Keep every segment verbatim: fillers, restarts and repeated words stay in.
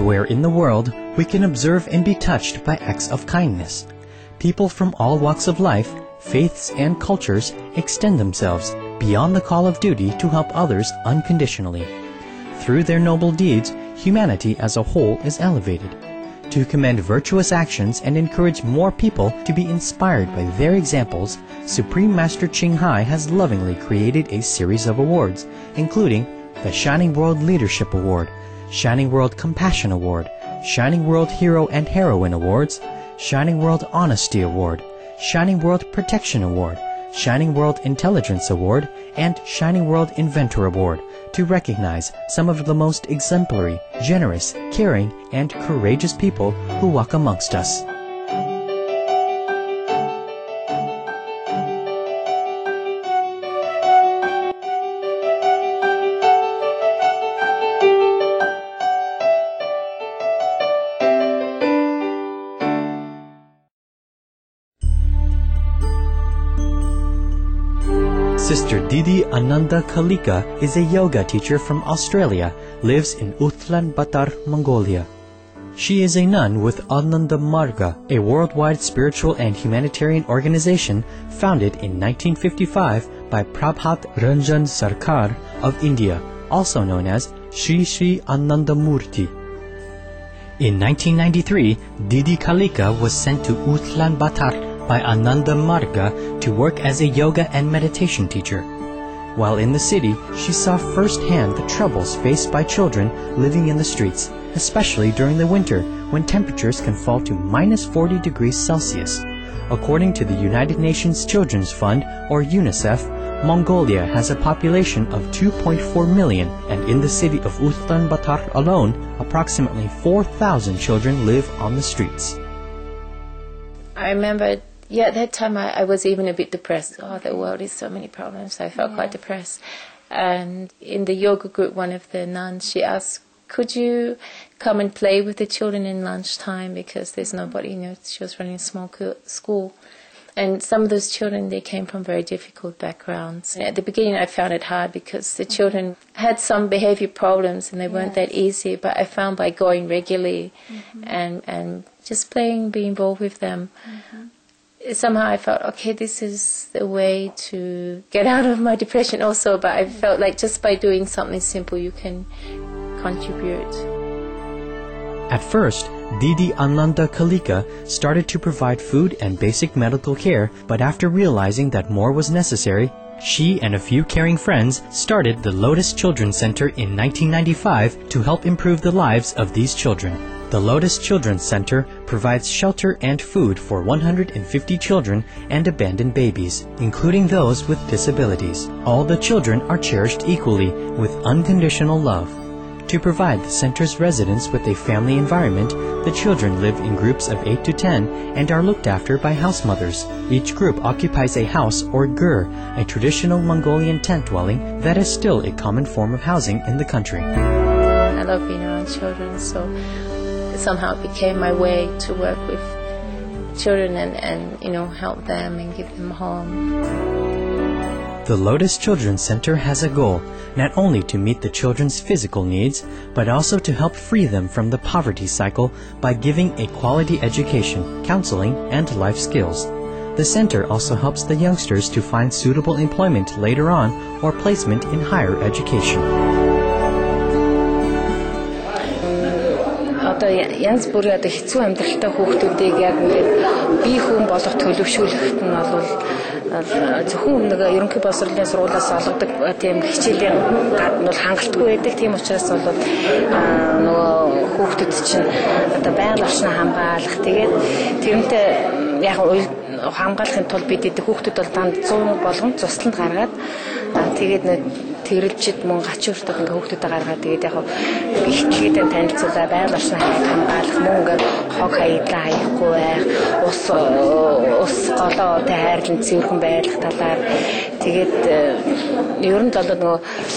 Everywhere in the world, we can observe and be touched by acts of kindness. People from all walks of life, faiths and cultures extend themselves beyond the call of duty to help others unconditionally. Through their noble deeds, humanity as a whole is elevated. To commend virtuous actions and encourage more people to be inspired by their examples, Supreme Master Ching Hai has lovingly created a series of awards, including the Shining World Leadership Award, Shining World Compassion Award, Shining World Hero and Heroine Awards, Shining World Honesty Award, Shining World Protection Award, Shining World Intelligence Award, and Shining World Inventor Award to recognize some of the most exemplary, generous, caring, and courageous people who walk amongst us. Sister Didi Ananda Kalika is a yoga teacher from Australia, lives in Ulaanbaatar, Mongolia. She is a nun with Ananda Marga, a worldwide spiritual and humanitarian organization founded in nineteen fifty-five by Prabhat Ranjan Sarkar of India, also known as Sri Sri Anandamurti. In nineteen ninety-three, Didi Kalika was sent to Ulaanbaatar by Ananda Marga to work as a yoga and meditation teacher. While in the city, she saw firsthand the troubles faced by children living in the streets, especially during the winter when temperatures can fall to minus forty degrees Celsius. According to the United Nations Children's Fund, or UNICEF, Mongolia has a population of two point four million, and in the city of Ulaanbaatar alone, approximately four thousand children live on the streets. I remember, yeah, at that time I, I was even a bit depressed. Oh, the world is so many problems. I felt yeah. quite depressed. And in the yoga group, one of the nuns, she asked, could you come and play with the children in lunchtime, because there's nobody, you know, she was running a small school. And some of those children, they came from very difficult backgrounds. And at the beginning I found it hard because the children had some behavior problems and they weren't yes. that easy, but I found by going regularly mm-hmm. and, and just playing, being involved with them, mm-hmm. somehow I felt, okay, this is the way to get out of my depression also, but I felt like just by doing something simple you can contribute. At first, Didi Ananda Kalika started to provide food and basic medical care, but after realizing that more was necessary, she and a few caring friends started the Lotus Children's Center in nineteen ninety-five to help improve the lives of these children. The Lotus Children's Center provides shelter and food for one hundred fifty children and abandoned babies, including those with disabilities. All the children are cherished equally with unconditional love. To provide the center's residents with a family environment, the children live in groups of eight to ten and are looked after by house mothers. Each group occupies a house or gur, a traditional Mongolian tent dwelling that is still a common form of housing in the country. I love being around children, so somehow it became my way to work with children and, and you know, help them and give them a home. The Lotus Children's Center has a goal, not only to meet the children's physical needs, but also to help free them from the poverty cycle by giving a quality education, counseling, and life skills. The center also helps the youngsters to find suitable employment later on or placement in higher education. Одоо янз бүрийн одоо хэцүү амьдралтай хүүхдүүдийг яг ингээд бие хүн болох төлөвшүүлэхэд нь бол зөвхөн нэг ерөнхий боловсролын сургуулиас олгодог тийм хичээлийн гадна бол хангалтгүй байдаг. Тийм учраас бол нөгөө хүүхдүүд чинь одоо байгаль орчноо хамгаалах, тэгээд тэрнтэй яг хамгаалахын тулд бид эдгээр хүүхдүүд бол данд цуг болгон цусланд гаргаад тэгээд нэг тэрэлжид мөн гачууртад ингээ хүүхдүүдэд гаргаад тэгээд яг ихтгэдэн танилцуулаа байгаль орчноо хамгаалах, мөн ингээ хог хаядлаа хаяхгүй байх, ус ус голоотой хайрлан цэвэрхэн байх талаар тэгээд ер нь бол нөгөө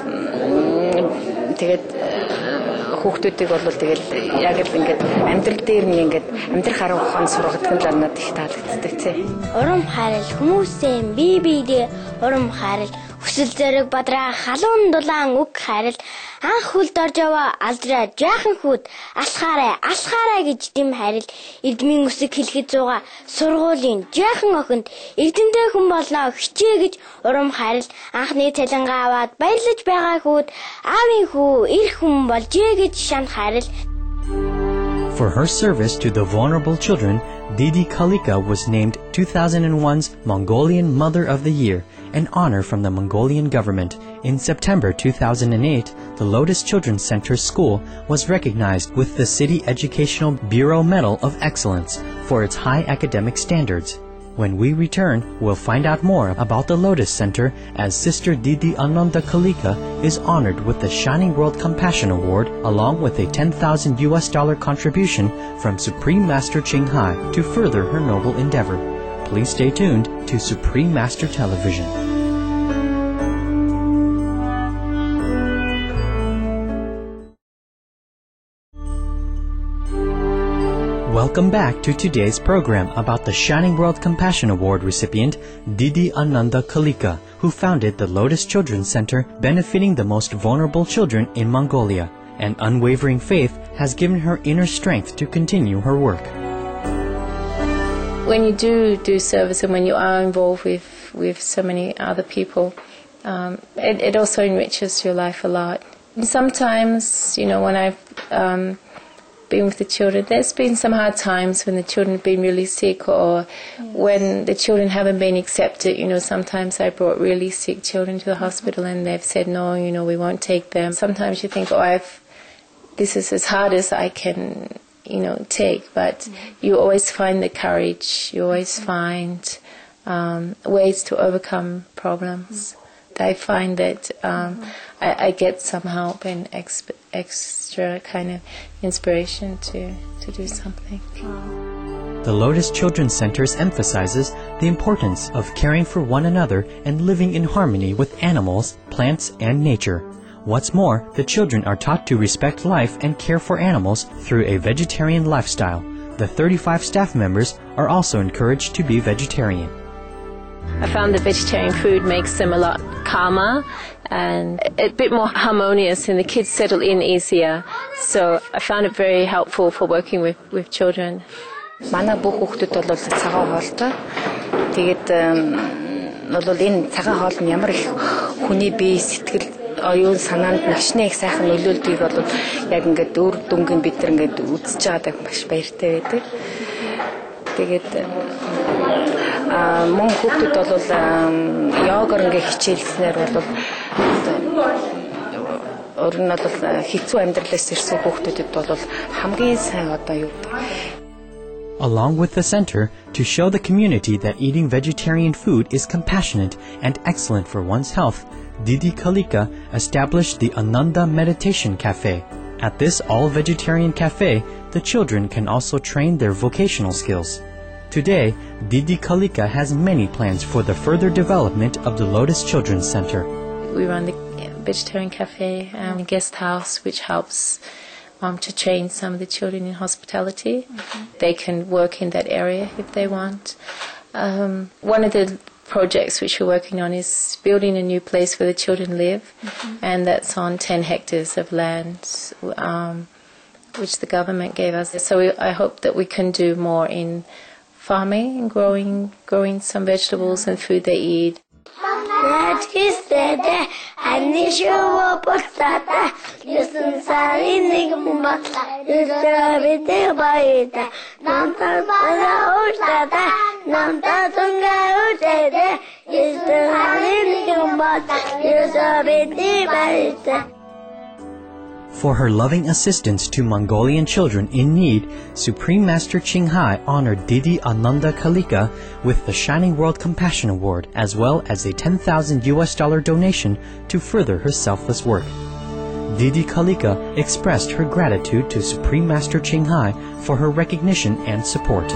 тэгээд хүүхдүүдийг бол тэгэл яг л ингээд амьдрал дээр нь ингээд амьдрах арга ухаан сургадаг нь надад их таалагддаг тий. Урам харил хүмүүсийн бие биедээ урам харил Хүсэл зэрэг бодроо халуун дулаан үг харил анх хөлд орж яваа алдраа жаахан хүүд алхаарай алхаарай гэж дэм харил эрдмийн үсэг хэлэхэд зугаа сургуулийн жаахан охинд эрдэнтэй хүн болно хичээ гэж урам харил анхны цалингаа аваад баярлаж байгаа хүүд аавын хүү эр хүн болжээ гэж шан харил. For her service to the vulnerable children, Didi Kalika was named two thousand one's Mongolian Mother of the Year, an honor from the Mongolian government. In September two thousand eight, the Lotus Children's Center School was recognized with the City Educational Bureau Medal of Excellence for its high academic standards. When we return, we'll find out more about the Lotus Center as Sister Didi Ananda Kalika is honored with the Shining World Compassion Award along with a ten thousand U S dollar contribution from Supreme Master Ching Hai to further her noble endeavor. Please stay tuned to Supreme Master Television. Welcome back to today's program about the Shining World Compassion Award recipient Didi Ananda Kalika, who founded the Lotus Children's Center benefiting the most vulnerable children in Mongolia. An unwavering faith has given her inner strength to continue her work. When you do do service and when you are involved with, with so many other people, um, it, it also enriches your life a lot. Sometimes, you know, when I've um, been with the children, there's been some hard times when the children have been really sick or yes. when the children haven't been accepted. You know, sometimes I brought really sick children to the hospital and they've said, no, you know, we won't take them. Sometimes you think, oh, I've, this is as hard as I can, you know, take, but mm-hmm. you always find the courage, you always mm-hmm. find um, ways to overcome problems. Mm-hmm. I find that um, mm-hmm. I, I get some help and exp- extra kind of inspiration to, to do something. Wow. The Lotus Children's Centers emphasizes the importance of caring for one another and living in harmony with animals, plants, and nature. What's more, the children are taught to respect life and care for animals through a vegetarian lifestyle. The thirty-five staff members are also encouraged to be vegetarian. I found that vegetarian food makes them a lot calmer and a bit more harmonious, and the kids settle in easier. So I found it very helpful for working with, with children. Манай бүх хүүхдүүд бол цагаан хоолтой. Тэгээд бол энэ цагаан хоол нь ямар их хүний бие сэтгэл оюун санаанд машны их сайхан нөлөөлдгийг бол яг ингээд дөр дүнгийн бид нар ингээд үзэж байгааг маш баяртай байдаг. Тэгээд а мөн хүүхдүүд бол йогоор ингээ хичээлснээр бол өөр нь бол хэцүү амьдралаас ирсэн хүүхдүүдэд бол хамгийн сайн одоо юу гэдэг. Along with the center, to show the community that eating vegetarian food is compassionate and excellent for one's health, Didi Kalika established the Ananda Meditation Cafe. At this all-vegetarian cafe, the children can also train their vocational skills. Today, Didi Kalika has many plans for the further development of the Lotus Children's Center. We run the vegetarian cafe and a guest house, which helps um, to train some of the children in hospitality. Mm-hmm. They can work in that area if they want. Um, one of the projects which we're working on is building a new place where the children live, mm-hmm. and that's on ten hectares of land, um, which the government gave us. So we, I hope that we can do more in farming and growing, growing some vegetables and food they eat. For her loving assistance to Mongolian children in need, Supreme Master Ching Hai honored Didi Ananda Kalika with the Shining World Compassion Award, as well as a ten thousand U S dollar donation to further her selfless work. Didi Kalika expressed her gratitude to Supreme Master Ching Hai for her recognition and support.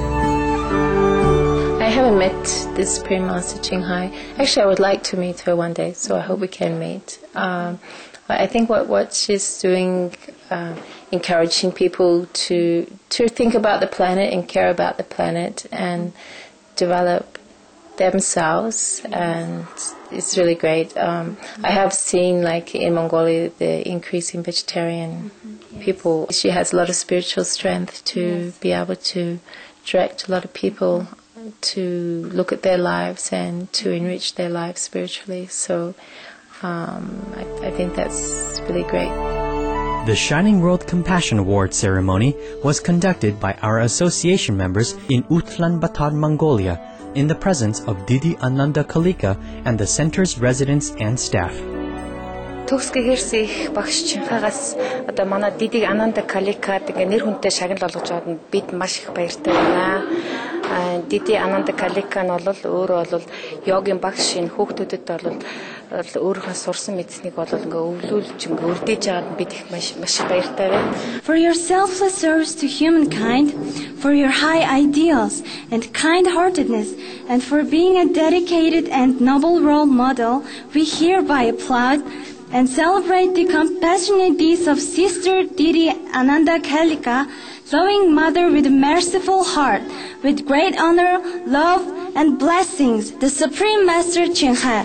I haven't met the Supreme Master Ching Hai. Actually, I would like to meet her one day, so I hope we can meet. Um, I think what, what she's doing, uh, encouraging people to to think about the planet and care about the planet and develop themselves, and it's really great. Um, I have seen, like in Mongolia, the increase in vegetarian people. She has a lot of spiritual strength to yes. be able to direct a lot of people to look at their lives and to enrich their lives spiritually. So um, I, I think that's really great. The Shining World Compassion Award ceremony was conducted by our association members in Ulaanbaatar, Mongolia, in the presence of Didi Ananda Kalika and the center's residents and staff. Төгсгээрс их багш чинхагаас одоо манай Дидиг Ананда Каликад ингээ нэр хүнтэй шагнал болгож байгаад нь бид маш их баяртай байна. Диди Ананда Калика нь бол өөрөө бол йогийн багш энэ хүүхдүүдэд бол өөрийнхөө сурсан мэдсэнийг бол ингээ өвлүүлж ингээ өрдөж байгаад бид их маш маш баяртай байна. For your selfless service to humankind, for your high ideals and kind-heartedness, and for being a dedicated and noble role model, we hereby applaud and celebrate the compassionate deeds of Sister Didi Ananda Kalika, loving mother with a merciful heart, with great honor, love, and blessings, the Supreme Master Chingha.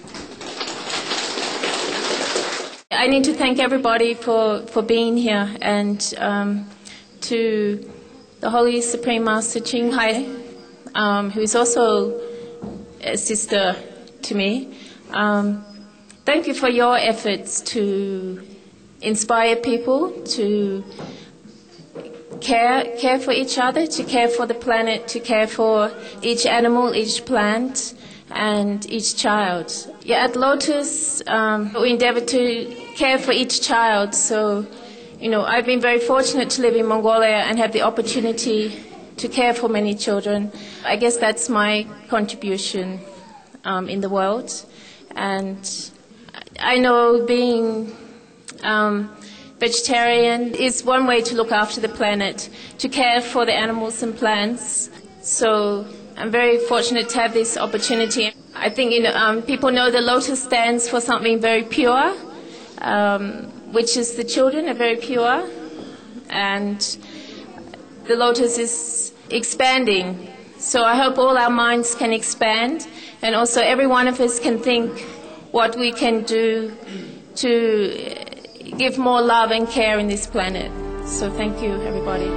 I need to thank everybody for, for being here, and um, to the Holy Supreme Master Chingha, um, who is also a sister to me. Um, Thank you for your efforts to inspire people to care care for each other, to care for the planet, to care for each animal, each plant, and each child. Yeah, at Lotus, um, we endeavor to care for each child. So, you know, I've been very fortunate to live in Mongolia and have the opportunity to care for many children. I guess that's my contribution um, in the world. And I know being um, vegetarian is one way to look after the planet, to care for the animals and plants. So I'm very fortunate to have this opportunity. I think you know, um, people know the lotus stands for something very pure, um, which is the children are very pure, and the lotus is expanding. So I hope all our minds can expand, and also every one of us can think what we can do to give more love and care in this planet. So thank you, everybody.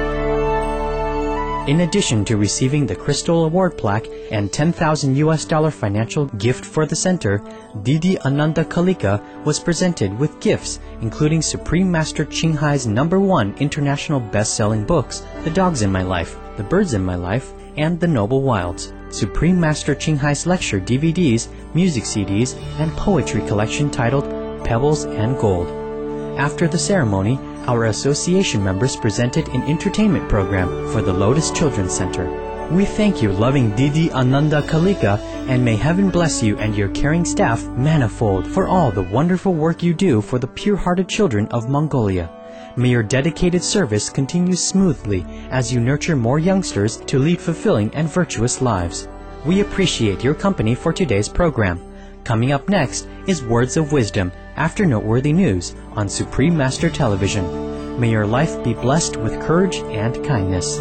In addition to receiving the Crystal Award plaque and ten thousand U S dollar financial gift for the center, Didi Ananda Kalika was presented with gifts including Supreme Master Chinghai's number one international best-selling books, The Dogs in My Life, The Birds in My Life, and The Noble Wilds, Supreme Master Chinghai's lecture D V Ds, music C Ds, and poetry collection titled Pebbles and Gold. After the ceremony, our association members presented an entertainment program for the Lotus Children's Center. We thank you, loving Didi Ananda Kalika, and may heaven bless you and your caring staff manifold for all the wonderful work you do for the pure-hearted children of Mongolia. May your dedicated service continue smoothly as you nurture more youngsters to lead fulfilling and virtuous lives. We appreciate your company for today's program. Coming up next is Words of Wisdom after Noteworthy News on Supreme Master Television. May your life be blessed with courage and kindness.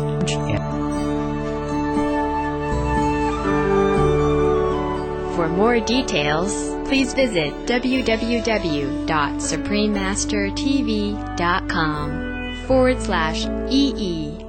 For more details, please visit w w w dot supreme master t v dot com forward slash E E